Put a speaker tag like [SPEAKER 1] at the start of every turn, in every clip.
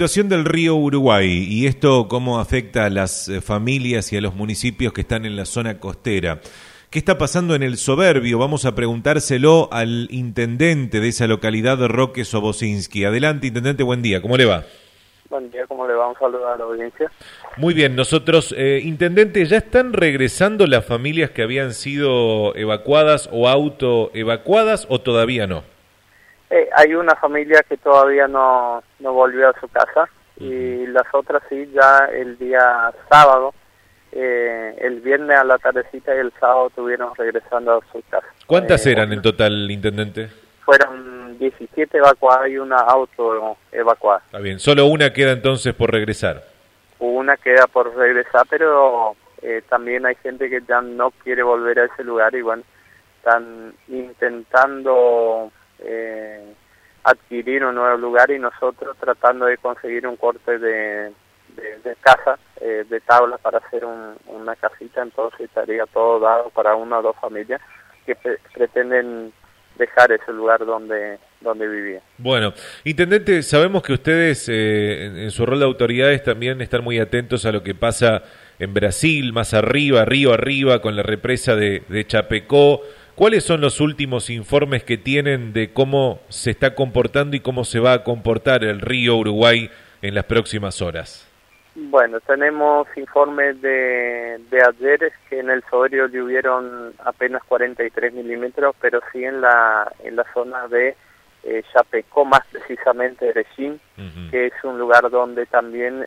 [SPEAKER 1] situación del río Uruguay y esto cómo afecta a las familias y a los municipios que están en la zona costera. ¿Qué está pasando en el Soberbio? Vamos a preguntárselo al intendente de esa localidad, Roque Sobocinski. Adelante, intendente, buen día. ¿Cómo le va?
[SPEAKER 2] Buen día, ¿cómo le va? Un saludo a la audiencia.
[SPEAKER 1] Muy bien, nosotros, intendente, ¿ya están regresando las familias que habían sido evacuadas o autoevacuadas o todavía no?
[SPEAKER 2] Hay una familia que todavía no volvió a su casa y las otras sí, ya el día sábado, el viernes a la tardecita y el sábado estuvieron regresando a su casa.
[SPEAKER 1] ¿Cuántas eran en total, intendente?
[SPEAKER 2] Fueron 17 evacuadas y una auto evacuada.
[SPEAKER 1] Está bien, solo una queda entonces por regresar.
[SPEAKER 2] Una queda por regresar, pero también hay gente que ya no quiere volver a ese lugar y bueno, están intentando adquirir un nuevo lugar y nosotros tratando de conseguir un corte de casa, de tabla para hacer una casita, entonces estaría todo dado para una o dos familias que pretenden dejar ese lugar donde vivían.
[SPEAKER 1] Bueno, intendente, sabemos que ustedes en su rol de autoridades también están muy atentos a lo que pasa en Brasil, más arriba, río arriba, con la represa de Chapecó. ¿Cuáles son los últimos informes que tienen de cómo se está comportando y cómo se va a comportar el río Uruguay en las próximas horas?
[SPEAKER 2] Bueno, tenemos informes de ayer, es que en el Soberbio hubieron apenas 43 milímetros, pero sí en la zona de Chapecó, más precisamente Erechín, que es un lugar donde también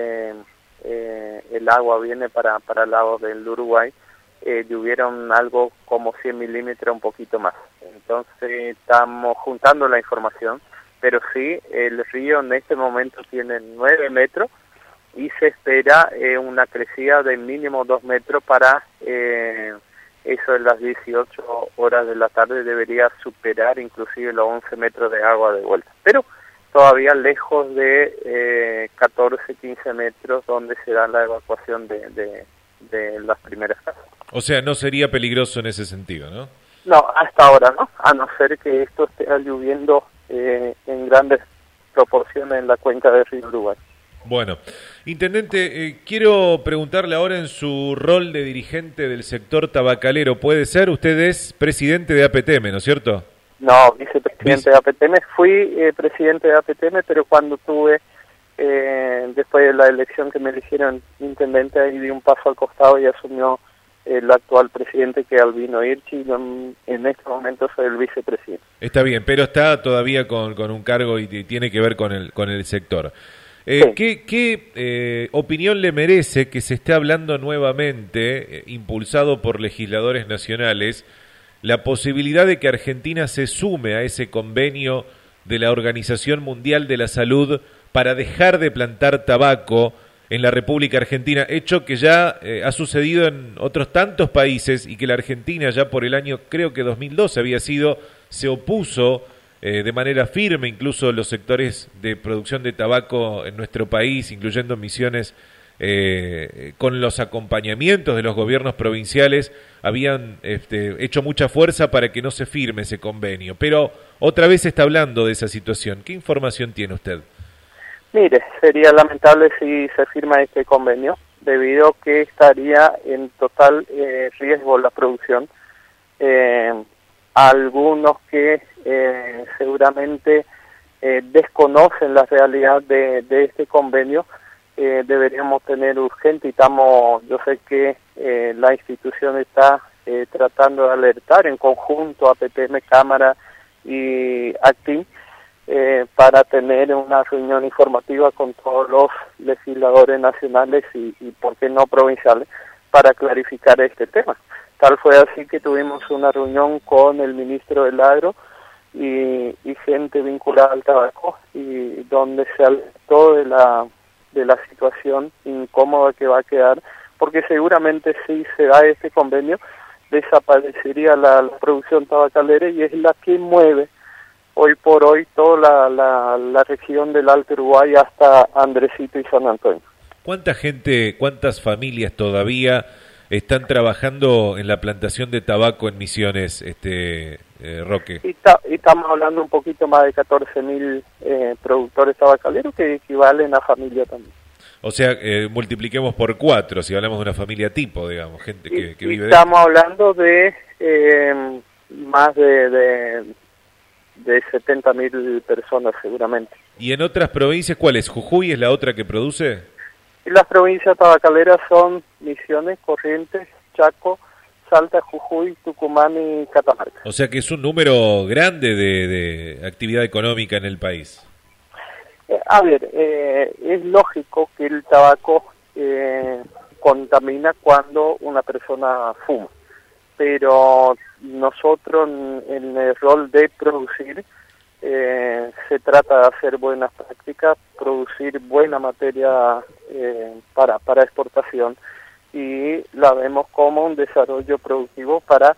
[SPEAKER 2] el agua viene para el lado del Uruguay. Hubieron algo como 100 milímetros, un poquito más. Entonces estamos juntando la información, pero sí, el río en este momento tiene 9 metros y se espera una crecida de mínimo 2 metros para eso de las 18 horas de la tarde debería superar inclusive los 11 metros de agua de vuelta. Pero todavía lejos de 14, 15 metros donde se da la evacuación de las primeras casas.
[SPEAKER 1] O sea, no sería peligroso en ese sentido, ¿no?
[SPEAKER 2] No, hasta ahora no, a no ser que esto esté lloviendo en grandes proporciones en la cuenca del río Uruguay.
[SPEAKER 1] Bueno, intendente, quiero preguntarle ahora en su rol de dirigente del sector tabacalero, ¿puede ser? Usted es presidente de APTM, ¿no es cierto?
[SPEAKER 2] No, vicepresidente de APTM, fui presidente de APTM, pero cuando tuve, después de la elección que me eligieron intendente, ahí di un paso al costado y asumió el actual presidente, que es Albino Hirchi, y en este momento soy el vicepresidente. Está
[SPEAKER 1] bien, pero está todavía con un cargo y tiene que ver con el sector.
[SPEAKER 2] Sí.
[SPEAKER 1] ¿Qué opinión le merece que se esté hablando nuevamente, impulsado por legisladores nacionales, la posibilidad de que Argentina se sume a ese convenio de la Organización Mundial de la Salud para dejar de plantar tabaco en la República Argentina, hecho que ya ha sucedido en otros tantos países y que la Argentina ya por el año, creo que 2012 había sido, se opuso de manera firme, incluso los sectores de producción de tabaco en nuestro país, incluyendo Misiones, con los acompañamientos de los gobiernos provinciales, habían hecho mucha fuerza para que no se firme ese convenio. Pero otra vez se está hablando de esa situación. ¿Qué información tiene usted?
[SPEAKER 2] Mire, sería lamentable si se firma este convenio, debido a que estaría en total riesgo la producción. Algunos que seguramente desconocen la realidad de este convenio, deberíamos tener urgente, y yo sé que la institución está tratando de alertar en conjunto a APTM, Cámara y ACTIM, para tener una reunión informativa con todos los legisladores nacionales y por qué no provinciales, para clarificar este tema. Tal fue así que tuvimos una reunión con el ministro del Agro y gente vinculada al tabaco, y donde se alertó de la situación incómoda que va a quedar, porque seguramente si se da este convenio desaparecería la producción tabacalera, y es la que mueve hoy por hoy toda la región del Alto Uruguay hasta Andresito y San Antonio.
[SPEAKER 1] ¿Cuánta gente, cuántas familias todavía están trabajando en la plantación de tabaco en Misiones, Roque.
[SPEAKER 2] Y estamos hablando un poquito más de 14.000 productores tabacaleros que equivalen a familia también.
[SPEAKER 1] O sea, multipliquemos por 4 si hablamos de una familia tipo, digamos, gente que vive de...
[SPEAKER 2] Estamos hablando de más de 70.000 personas seguramente.
[SPEAKER 1] ¿Y en otras provincias cuál es? ¿Jujuy es la otra que produce?
[SPEAKER 2] Y las provincias tabacaleras son Misiones, Corrientes, Chaco, Salta, Jujuy, Tucumán y Catamarca.
[SPEAKER 1] O sea que es un número grande de actividad económica en el país.
[SPEAKER 2] Es lógico que el tabaco contamina cuando una persona fuma, pero nosotros en el rol de producir se trata de hacer buenas prácticas, producir buena materia para exportación, y la vemos como un desarrollo productivo para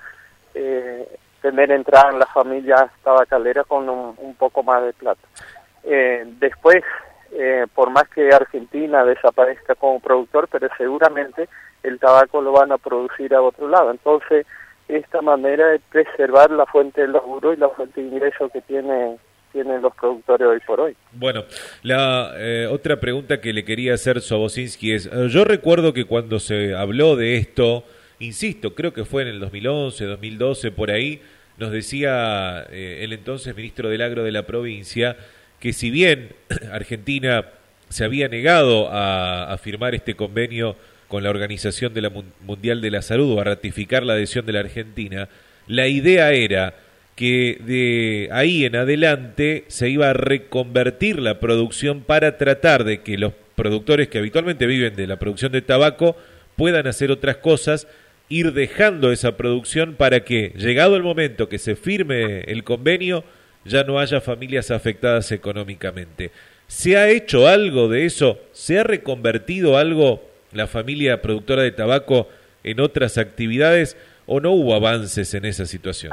[SPEAKER 2] tener entrada en las familias tabacaleras con un poco más de plata. Después, por más que Argentina desaparezca como productor, pero seguramente el tabaco lo van a producir a otro lado. Entonces, esta manera de preservar la fuente de laburo y la fuente de ingreso que tienen los productores hoy por hoy.
[SPEAKER 1] Bueno, la otra pregunta que le quería hacer Sobocinski es, yo recuerdo que cuando se habló de esto, insisto, creo que fue en el 2011, 2012, por ahí, nos decía el entonces ministro del Agro de la provincia que si bien Argentina se había negado a firmar este convenio con la Organización de la Mundial de la Salud o a ratificar la adhesión de la Argentina, la idea era que de ahí en adelante se iba a reconvertir la producción para tratar de que los productores que habitualmente viven de la producción de tabaco puedan hacer otras cosas, ir dejando esa producción para que, llegado el momento que se firme el convenio, ya no haya familias afectadas económicamente. ¿Se ha hecho algo de eso? ¿Se ha reconvertido algo la familia productora de tabaco en otras actividades o no hubo avances en esa situación?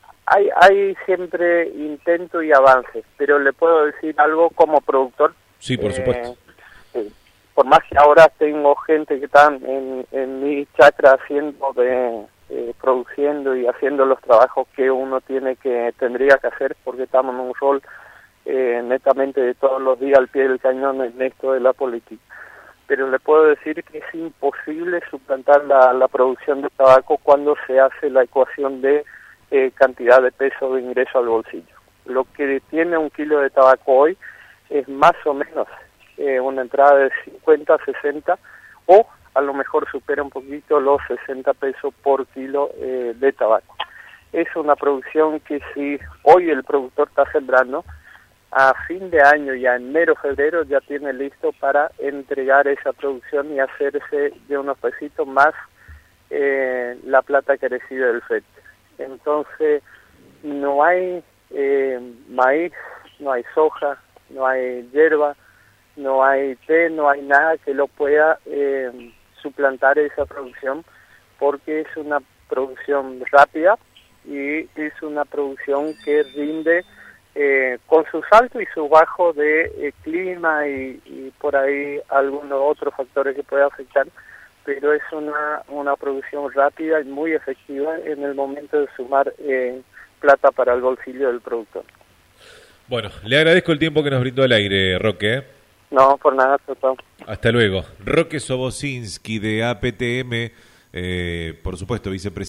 [SPEAKER 2] Hay siempre intento y avances, pero le puedo decir algo como productor.
[SPEAKER 1] Sí, por supuesto.
[SPEAKER 2] Por más que ahora tengo gente que está en mi chacra haciendo produciendo y haciendo los trabajos que uno tendría que hacer, porque estamos en un rol netamente de todos los días al pie del cañón en esto de la política. Pero le puedo decir que es imposible suplantar la producción de tabaco cuando se hace la ecuación de cantidad de peso de ingreso al bolsillo. Lo que tiene un kilo de tabaco hoy es más o menos una entrada de 50, 60 o a lo mejor supera un poquito los 60 pesos por kilo de tabaco. Es una producción que si hoy el productor está sembrando, a fin de año, ya enero, febrero, ya tiene listo para entregar esa producción y hacerse de unos pesitos más la plata que recibe del FED. Entonces, no hay maíz, no hay soja, no hay hierba, no hay té, no hay nada que lo pueda suplantar esa producción, porque es una producción rápida y es una producción que rinde con sus altos y sus bajos de clima y por ahí algunos otros factores que pueden afectar, pero es una producción rápida y muy efectiva en el momento de sumar plata para el bolsillo del productor.
[SPEAKER 1] Bueno, le agradezco el tiempo que nos brindó al aire, Roque.
[SPEAKER 2] No, por nada, total.
[SPEAKER 1] Hasta luego. Roque Sobocinski de APTM, por supuesto, vicepresidente.